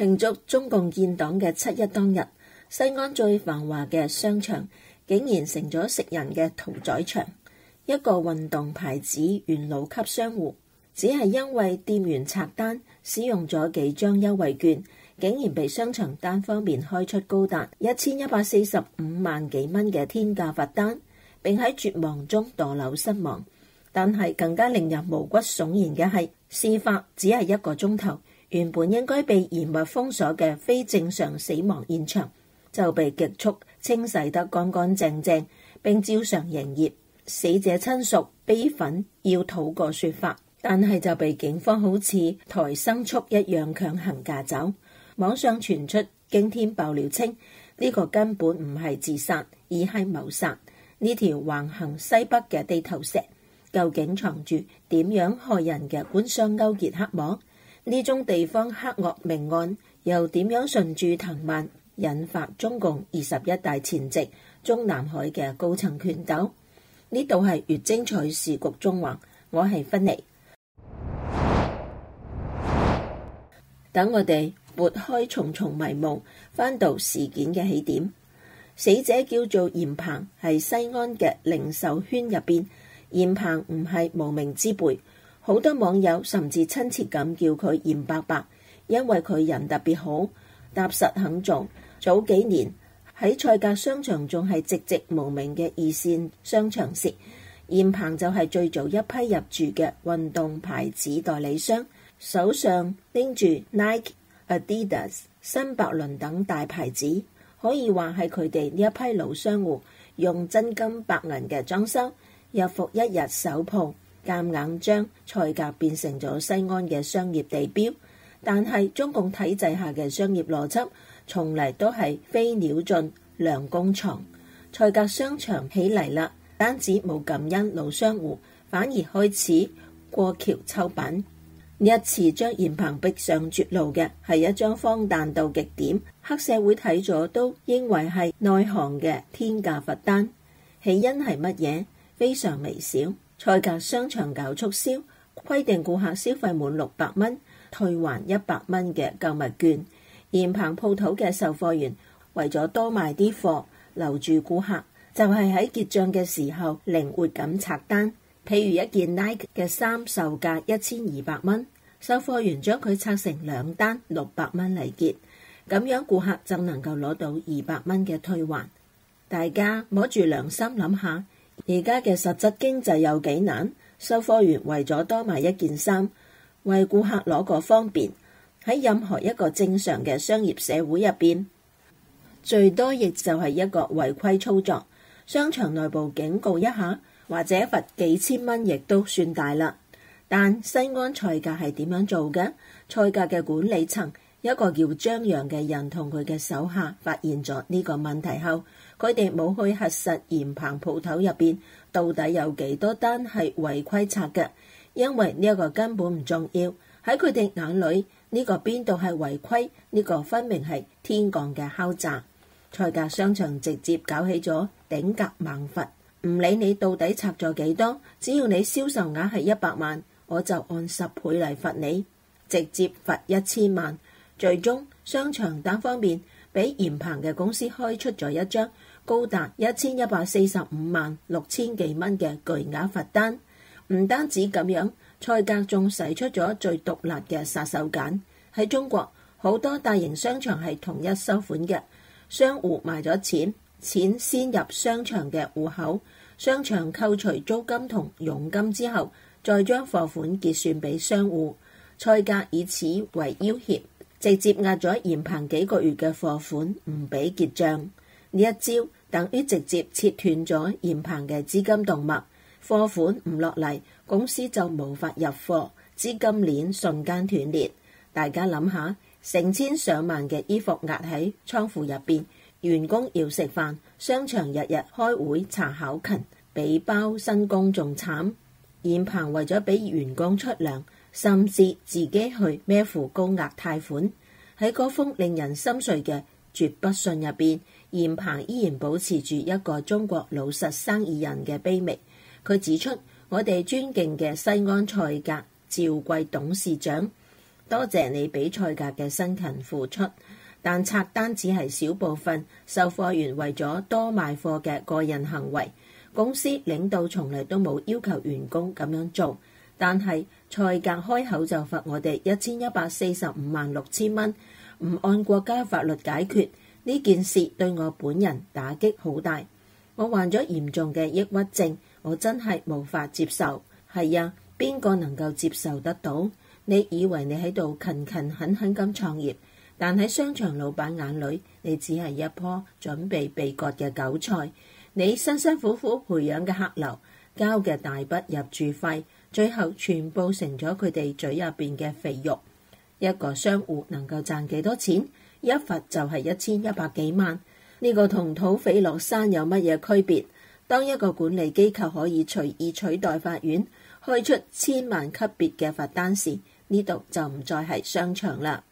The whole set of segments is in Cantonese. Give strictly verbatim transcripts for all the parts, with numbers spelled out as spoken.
慶祝中共建黨嘅七一當日，西安最繁華嘅商場竟然成咗食人嘅屠宰場。一個運動牌子元老級商戶，只係因為店員拆單使用咗幾張優惠券，竟然被商場單方面開出高達一千一百四十五萬幾蚊嘅天價罰單，並喺絕望中墮樓身亡。但係更加令人毛骨悚然嘅係，事發只係一個鐘頭，原本應該被嚴密封鎖嘅非正常死亡現場就被極速清洗得乾乾淨淨，並照常營業。死者親屬悲憤要討個說法，但係就被警方好似抬牲畜一樣強行架走。網上傳出驚天爆料稱，呢個根本唔係自殺，而係謀殺。呢條橫行西北嘅地頭蛇究竟藏住點樣害人嘅官商勾結黑幕？呢種地方黑惡命案又點樣順住藤蔓，引發中共二十一大前夕中南海嘅高層權鬥？呢度係越精彩時局中環，我係芬妮。等我哋撥開重重迷霧，翻到事件嘅起點。死者叫做嚴鵬，係西安嘅零售圈入邊，嚴鵬唔係無名之輩，好多網友甚至親切咁叫佢嚴伯伯，因為佢人特別好，踏實肯做。早幾年喺菜價商場仲係寂寂無名嘅二線商場時，嚴鵬就係最早一批入駐嘅運動牌子代理商，手上拎住 Nike、Adidas、新百倫等大牌子，可以話係佢哋呢一批老商戶用真金白銀嘅裝修，日復一日首鋪，夾硬將菜價變成咗西安嘅商業地標。但係中共體制下嘅商業邏輯從嚟都係飛鳥盡，良弓藏。菜價商場起嚟啦，單止冇感恩老商戶，反而開始過橋抽板。呢一次將嚴鵬逼上絕路嘅係一張荒誕到極點，黑社會睇咗都認為係內行嘅天價罰單。起因係乜嘢？非常微小。菜價商場搞促銷，規定顧客消費滿六百蚊退還一百蚊嘅購物券。嚴鵬鋪頭嘅售貨員為咗多賣啲貨留住顧客，就係喺結賬嘅時候靈活咁拆單。譬如一件 Nike 嘅衫售價一千二百蚊，售貨員將佢拆成兩單六百蚊嚟結，咁樣顧客就能夠攞到二百蚊嘅退還。大家摸住良心諗下，而家嘅實質經濟有幾難？售貨員為咗多賣一件衫，為顧客攞個方便，喺任何一個正常嘅商業社會入邊，最多亦就係一個違規操作，商場內部警告一下，或者罰幾千蚊，亦都算大啦。但西安菜價係點樣做嘅？菜價嘅管理層一個叫張揚嘅人同佢嘅手下發現咗呢個問題後，佢哋冇去核實嚴鵬鋪頭入邊到底有幾多單係違規拆嘅，因為呢一個根本唔重要。喺佢哋眼裏，呢個邊度係違規？呢個分明係天降嘅敲詐。菜價商場直接搞起咗頂格猛罰，唔理你到底拆咗幾多，只要你銷售額係一百萬，我就按十倍嚟罰你，直接罰一千萬。最終商場單方面俾嚴鵬嘅公司開出咗一張高達一千一百四十五萬六千幾蚊嘅巨額罰單。唔單止咁樣，菜價仲使出咗最毒辣嘅殺手鐧。喺中國好多大型商場係統一收款嘅，商戶賣咗錢，錢先入商場嘅戶口，商場扣除租金同佣金之後，再將貨款結算俾商戶。菜價以此為要挾，直接壓咗嚴鵬幾個月嘅貨款唔俾結賬。呢一招等於直接切斷咗嚴鵬嘅資金動脈，貨款唔落嚟，公司就無法入貨，資金鏈瞬間斷裂。大家諗下，成千上萬嘅衣服壓喺倉庫入邊，員工要食飯，商場日日開會查考勤，比包薪工仲慘。嚴鵬為咗俾員工出糧，甚至自己去孭負高額貸款。喺嗰封令人心碎嘅絕筆信入邊，嚴鵬依然保持住一個中國老實生意人嘅卑微。佢指出，我哋尊敬嘅西安菜價趙貴董事長多謝你比賽格嘅辛勤付出，但拆單只係小部分售貨員為咗多賣貨嘅個人行為。公司領導從嚟都冇要求員工咁樣做，但係賽格開口就罰我哋一千一百四十五萬六千蚊，唔按國家法律解決。呢件事對我本人打擊好大。我患咗嚴重嘅抑鬱症，我真係無法接受。係啊，邊個能夠接受得到？你以為你喺度勤勤懇懇咁創業，但喺商場老闆眼裏，你只係一棵準備被割嘅韭菜。你辛辛苦苦培養嘅客流，交嘅大筆入住費，最後全部成咗佢哋嘴入邊嘅肥肉。一個商戶能夠賺幾多錢？一罰就係一千一百幾萬。呢個同土匪落山有乜嘢區別？當一個管理機構可以隨意取代法院，開出千萬級別嘅罰單時，呢度就唔再係商場啦。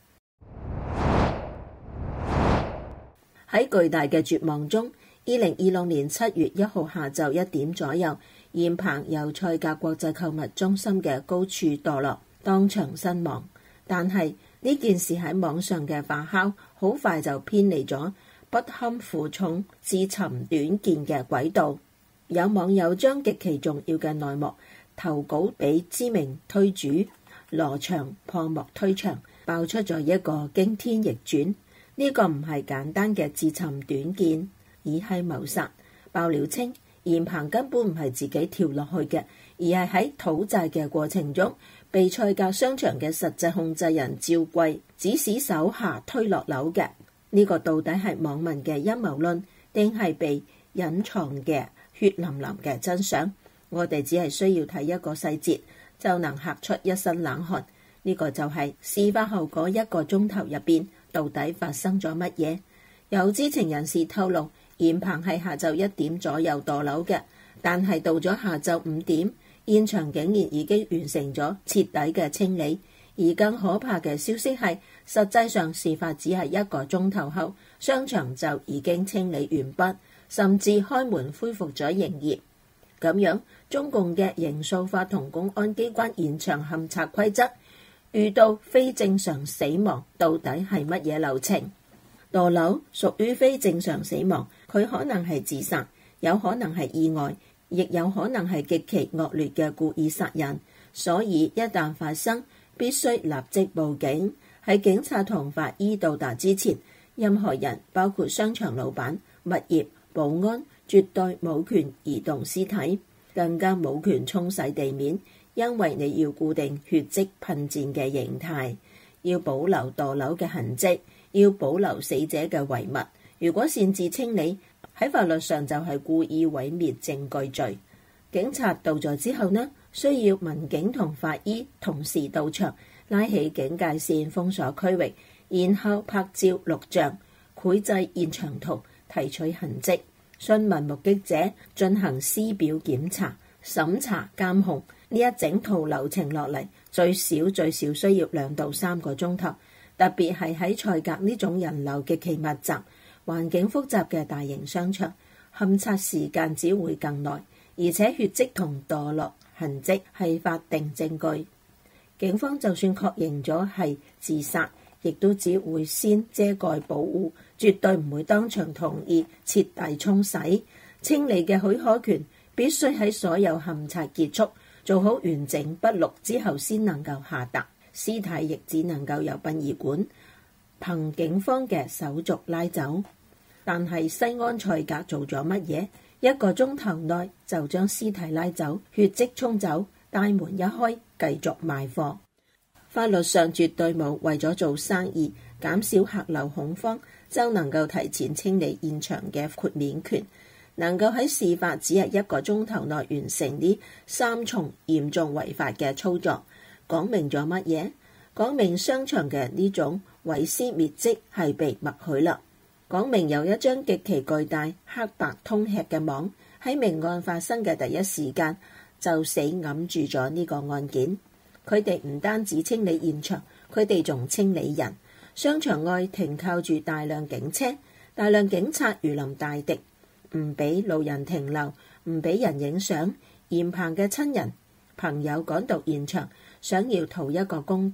喺巨大嘅絕望中，二零二六年七月一號下晝一點左右，嚴鵬由賽格國際購物中心嘅高處墮落，當場身亡。但係呢件事喺網上嘅發酵，好快就偏離咗不堪負重、自尋短見嘅軌道。有網友將極其重要嘅內幕投稿俾知名推主，羅翔破幕推牆，爆出咗一個驚天逆轉。呢個唔係簡單嘅自尋短見，而係謀殺。爆料稱，嚴鵬根本唔係自己跳落去嘅，而係喺討債嘅過程中，被賽格商場嘅實際控制人趙貴指使手下推落樓嘅。呢個到底係網民嘅陰謀論，定係被隱藏嘅血淋淋嘅真相？我哋只係需要睇一個細節，就能嚇出一身冷汗。呢個就係事發後嗰一個鐘頭入邊，到底發生咗乜嘢？有知情人士透露，嚴鵬係下晝一點左右墮樓嘅，但係到咗下晝五點，現場竟然已經完成咗徹底嘅清理。而更可怕嘅消息係，實際上事發只係一個鐘頭後，商場就已經清理完畢，甚至開門恢復咗營業。咁樣，中共嘅刑訴法同公安機關現場勘查規則，遇到非正常死亡到底係乜嘢流程？墮樓屬於非正常死亡，佢可能係自殺，有可能係意外，亦有可能係極其惡劣嘅故意殺人。所以一旦發生，必須立即報警。喺警察同法醫到達之前，任何人，包括商場老闆、物業、保安，絕對冇權移動屍體，更加冇權沖洗地面，因為你要固定血跡噴濺嘅形態，要保留墮樓嘅痕跡，要保留死者嘅遺物。如果擅自清理，喺法律上就係故意毀滅證據罪。警察到咗之後呢，需要民警同法醫同時到場，拉起警戒線封鎖區域，然後拍照錄像、繪製現場圖、提取痕跡、詢問目擊者、進行屍表檢查、審查監控。呢一整套流程落嚟，最少最少需要兩到三個鐘頭。特別係喺賽格呢種人流極其密集、環境複雜嘅大型商場，勘察時間只會更耐。而且血跡同墮落痕跡係法定證據，警方就算確認咗係自殺，亦都只會先遮蓋保護，絕對唔會當場同意徹底沖洗。清理嘅許可權必須喺所有勘察結束、做好完整筆錄之後先能夠下達。屍體亦只能夠由殯儀館憑警方嘅手續拉走。但係西安賽格做咗乜嘢？一個鐘頭內就將屍體拉走，血跡沖走，大門一開，繼續賣貨。法律上絕對冇為咗做生意減少客流恐慌就能夠提前清理現場嘅豁免權。能夠喺事發只係一個鐘頭內完成呢三重嚴重違法嘅操作，講明咗乜嘢？講明商場嘅呢種毀屍滅跡係被默許啦。講明有一張極其巨大、黑白通吃嘅網，喺命案發生嘅第一時間就死揞住咗呢個案件。佢哋唔單止清理現場，佢哋仲清理人。商場外停靠住大量警車，大量警察如臨大敵，唔俾路人停留，唔俾人影相。嚴鵬嘅親人朋友趕到現場，想要討一個公道，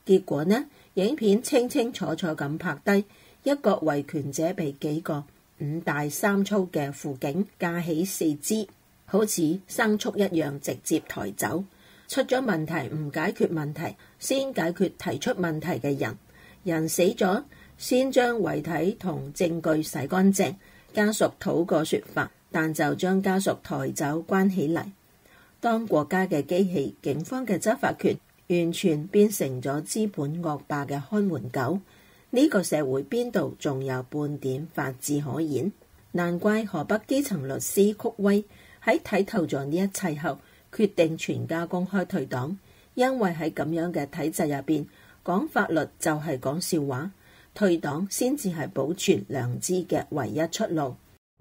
結果呢，影片清清楚楚咁拍低一個維權者被幾個五大三粗嘅輔警架起四肢，好似牲畜一樣直接抬走。出咗問題唔解決問題，先解決提出問題嘅人。人死咗，先將遺體同證據洗乾淨。家屬討過說法，但就將家屬抬走關起嚟。當國家嘅機器，警方嘅執法權完全變成咗資本惡霸嘅看門狗，呢個社會邊度仲有半點法治可言？難怪河北基層律師曲威喺睇透咗呢一切後，決定全家公開退黨，因為喺咁樣嘅體制入邊，講法律就係講笑話，退黨先至係保存良知嘅唯一出路。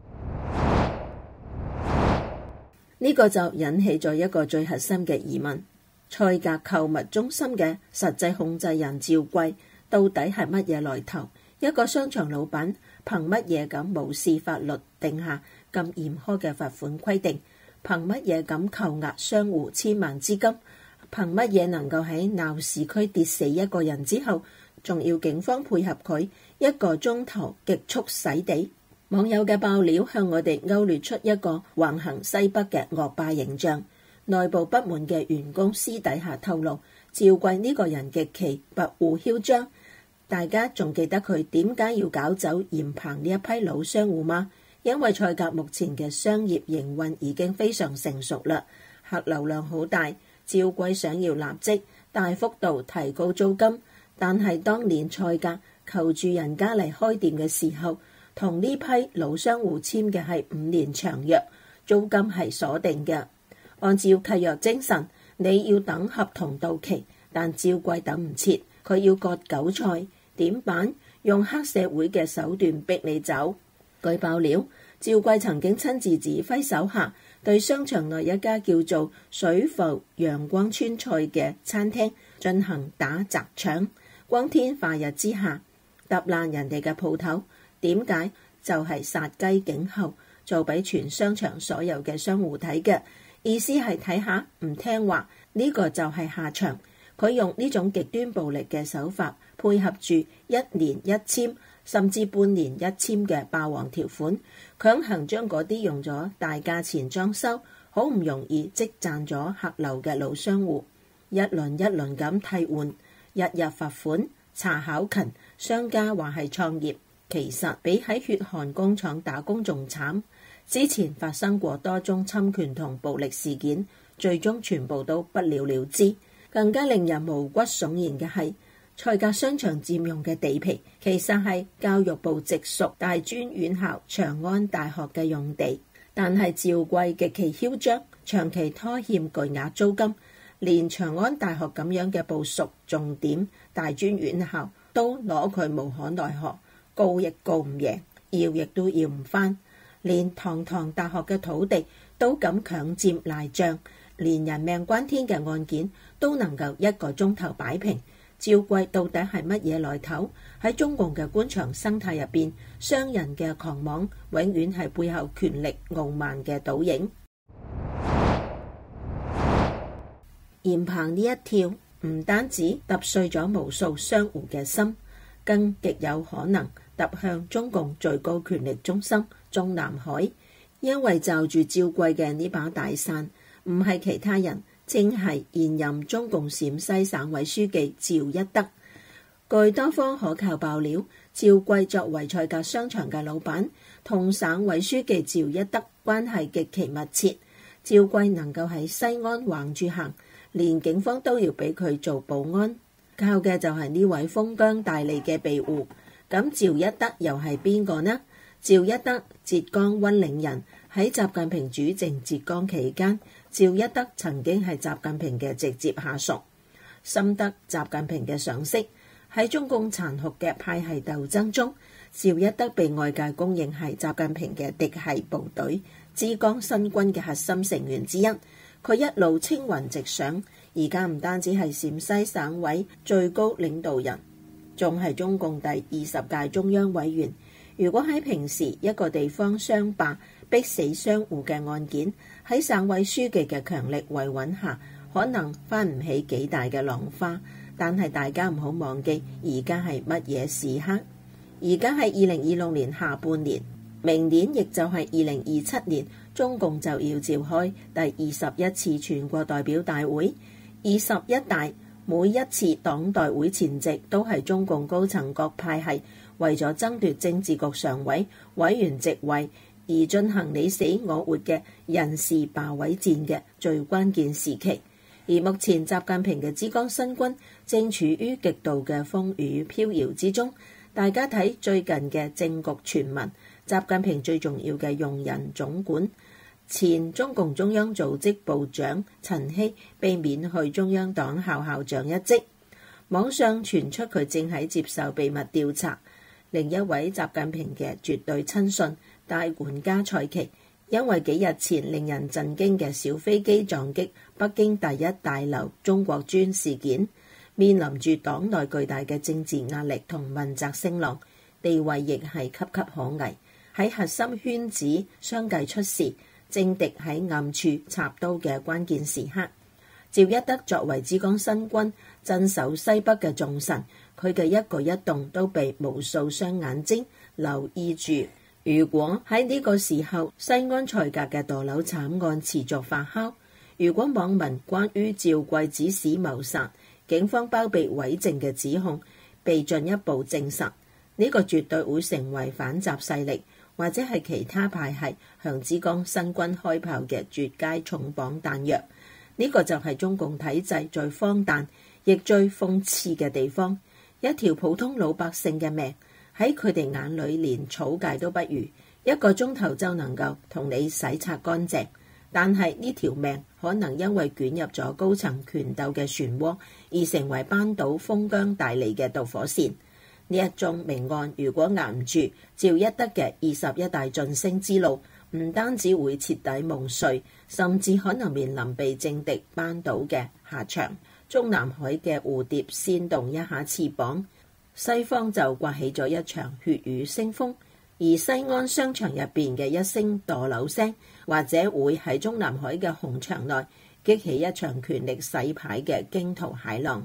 呢個就引起咗一個最核心嘅疑問：賽格購物中心嘅實際控制人趙貴到底係乜嘢來頭？一個商場老闆憑乜嘢咁無視法律定下咁嚴苛嘅罰款規定？憑乜嘢咁扣押商戶千萬資金？憑乜嘢能夠喺鬧市區跌死一個人之後，仲要警方配合佢一個鐘頭極速洗地？網友嘅爆料向我哋勾勒出一個橫行西北嘅惡霸形象。內部不滿嘅員工私底下透露，趙貴呢個人極其跋扈囂張。大家仲記得佢點解要搞走鹽棚呢一批老商戶嗎？因為賽格目前嘅商業營運已經非常成熟啦，客流量好大。趙貴想要立即大幅度提高租金，但係當年賽格求住人家嚟開店嘅時候，同呢批老商戶簽嘅係五年長約，租金係鎖定嘅。按照契約精神，你要等合同到期，但趙貴等唔切，佢要割韭菜，點辦？用黑社會嘅手段逼你走。據爆料，趙貴曾經親自指揮手下對商場內一家叫做水浮陽光川菜嘅餐廳進行打砸搶，光天化日之下揼爛人哋嘅鋪頭。點解？就係殺雞儆猴，做俾全商場所有嘅商戶睇嘅，意思係睇下唔聽話，呢個就係下場。佢用呢種極端暴力嘅手法，配合住一年一簽甚至半年一簽嘅霸王條款，強行將嗰啲用咗大價錢裝修，好唔容易積賺咗客流嘅老商戶，一輪一輪咁替換，日日罰款，查考勤。商家話係創業，其實比喺血汗工廠打工仲慘。之前發生過多宗侵權同暴力事件，最終全部都不了了之。更加令人毛骨悚然嘅係，賽格商場佔用嘅地皮其實係教育部直屬大專院校長安大學嘅用地，但係趙貴極其囂張，長期拖欠巨額租金，連長安大學咁樣嘅部屬重點大專院校都攞佢無可奈何，告亦告唔贏，要亦都要唔返，連堂堂大學嘅土地都敢強佔賴帳，連人命關天嘅案件都能夠一個鐘頭擺平。趙貴到底係乜嘢來頭？喺中共嘅官場生態入邊，商人嘅狂妄永遠係背後權力傲慢嘅倒影。鹽棚呢一跳，唔單止揼碎咗無數商戶嘅心，更極有可能揼向中共最高權力中心中南海。因為罩住趙貴嘅呢把大傘，唔係其他人，正係現任中共陝西省委書記趙一德。據多方可靠爆料，趙貴作為賽格商場嘅老闆，同省委書記趙一德關係極其密切。趙貴能夠喺西安橫住行，連警方都要俾佢做保安，靠嘅就係呢位封疆大吏嘅庇護。咁趙一德又係邊個呢？趙一德，浙江溫嶺人，喺習近平主政浙江期間，趙一德曾經係習近平嘅直接下屬，深得習近平嘅賞識。喺中共殘酷嘅派系鬥爭中，趙一德被外界公認係習近平嘅嫡系部隊浙江新軍嘅核心成員之一。佢一路青雲直上，而家唔單止係陝西省委最高領導人，仲係中共第二十屆中央委員。如果喺平時一個地方商霸逼死商戶嘅案件，喺省委書記嘅強力維穩下，可能翻唔起幾大嘅浪花。 但係大家唔好忘記，而家係乜嘢時刻？而家係二零二六年下半年，明年亦就係二零二七年，中共就要召開第二十一次全國代表大會。二十一大每一次黨代會前夕，都係中共高層各派系為咗爭奪政治局常委、委員席位而進行你死我活嘅人事霸位戰嘅最關鍵時期。而目前習近平嘅之江新軍正處於極度嘅風雨飄搖之中。大家睇最近嘅政局傳聞，習近平最重要嘅用人總管前中共中央組織部長陳希被免去中央黨校校長一職，網上傳出佢正喺接受秘密調查。另一位習近平嘅絕對親信大管家蔡奇，因為幾日前令人震驚嘅小飛機撞擊北京第一大樓中國專事件，面臨住黨內巨大嘅政治壓力同問責聲浪，地位亦係岌岌可危。喺核心圈子相繼出事，政敵喺暗處插刀嘅關鍵時刻，趙一德作為之江新軍鎮守西北嘅重臣，佢嘅一舉一動都被無數雙眼睛留意住。如果喺呢個時候西安財閥嘅墮樓慘案持續發酵，如果網民關於趙貴指使謀殺、警方包庇偽證嘅指控被進一步證實，呢個絕對會成為反習勢力或者係其他派系向之江新軍開炮嘅絕佳重磅彈藥。呢個就係中共體制最荒誕亦最諷刺嘅地方。一條普通老百姓嘅命喺佢哋眼裏連草芥都不如，一個鐘頭就能夠同你洗刷乾淨。但係呢條命可能因為捲入咗高層權鬥嘅漩渦，而成為扳倒封疆大吏嘅導火線。呢一宗命案如果捱唔住，趙一德嘅二十一大晉升之路，唔單止會徹底夢碎，甚至可能面臨被政敵扳倒嘅下場。中南海嘅蝴蝶扇動一下翅膀，西方就颳起咗一場血雨腥風。而西安商場入邊嘅一聲墮樓聲，或者會喺中南海嘅紅場內激起一場權力洗牌嘅驚濤駭浪。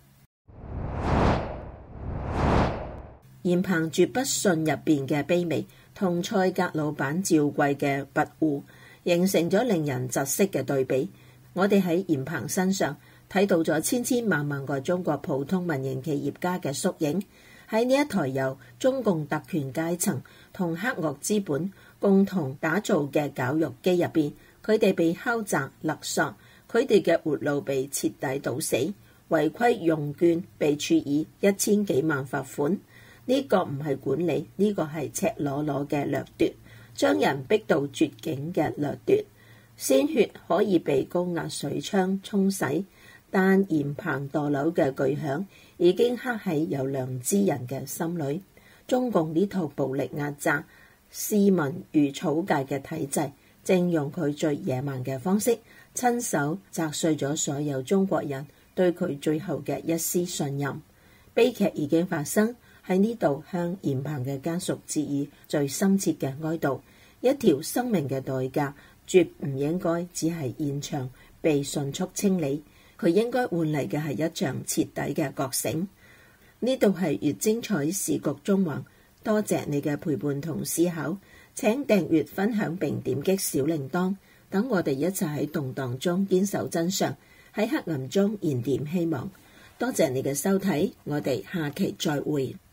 嚴鵬絕不遜入邊嘅卑微，同蔡格老闆趙貴嘅跋扈，形成咗令人窒息嘅對比。我哋喺嚴鵬身上睇到咗千千萬萬個中國普通民營企業家嘅縮影。喺呢一台由中共特權階層同黑惡資本共同打造嘅絞肉機入邊，佢哋被敲詐勒索，佢哋嘅活路被徹底堵死，違規用券被處以一千幾萬罰款。呢個唔係管理，呢個係赤裸裸嘅掠奪，將人逼到絕境嘅掠奪。鮮血可以被高壓水槍沖洗，但嚴鵬墮樓嘅巨響已經刻喺有良知人嘅心裏。中共呢套暴力壓榨市民如草芥嘅體制，正用佢最野蠻嘅方式，親手砸碎咗所有中國人對佢最後嘅一絲信任。悲劇已經發生，喺呢度向嚴鵬嘅家屬致以最深切嘅哀悼。一條生命嘅代價，絕唔應該只係現場被迅速清理。佢應該換嚟嘅係一場徹底嘅覺醒。呢度係越精彩時局中橫，多謝你嘅陪伴同思考。請訂閱、分享並點擊小鈴鐺，等我哋一齊喺動盪中堅守真相，喺黑暗中燃點希望。多謝你嘅收睇，我哋下期再會。